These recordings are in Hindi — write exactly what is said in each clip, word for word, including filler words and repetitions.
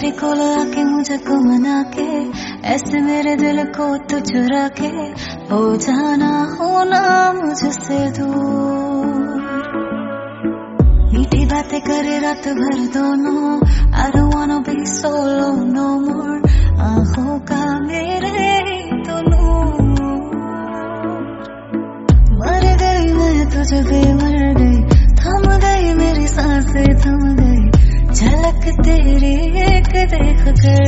मेरे कोल आके मुझको मना के, ऐसे मेरे दिल को तो चुरा के हो जाना होना मुझसे दूर। मीठी बातें करे रात भर दोनों, I don't wanna be solo no more। आंखों का मेरे तो नूर, मर गई मैं तुझ पे मर गई, थम गई मेरी सांसें थम गई, झलक तेरी एक देख कर।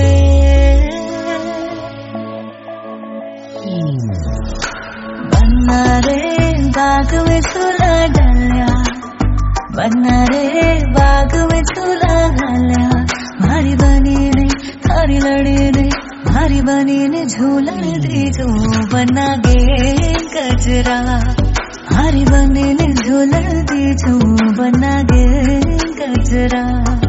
बन्ना रे बाग में झूला डालिया, बन्ना रे बाग में झूला डालिया, मारी बनी ने थारी लड़ी ने, मारी बनी ने झूलन दी जो बना गे गजरा, मारी बनी ने झूलन दी जो बना गे गजरा।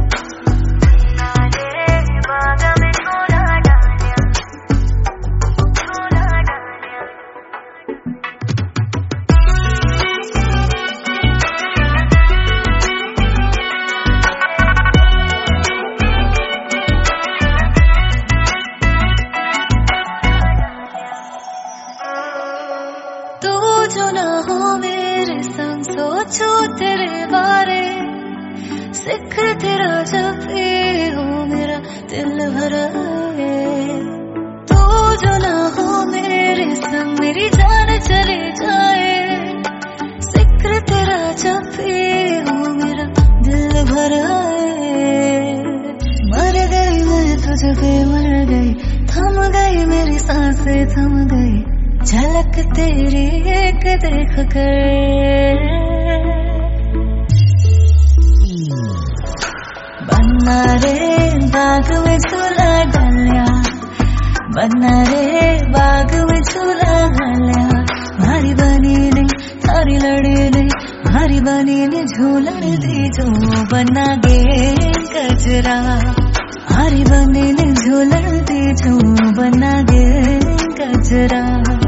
जो ना हो मेरे संग सोचो तेरे बारे, सिख तेरा जब भी हो मेरा दिल भरा है। तू जो ना हो मेरे संग मेरी जान चली जाए, सिख तेरा जब भी हो मेरा दिल भरा है। मर गई मैं तुझ पे मर गई, थम गई मेरी सांसें थम गई, झलक तेरी एक देख कर। बन्ना रे बाग में झूला डालिया, बन्ना रे बाग में झूला डालिया, मारी बनी ने थारी लड़ी ने, मारी बनी ने झूलन दी जो बना गे गजरा, मारी बनी ने झूलन दी जो बना गे गजरा।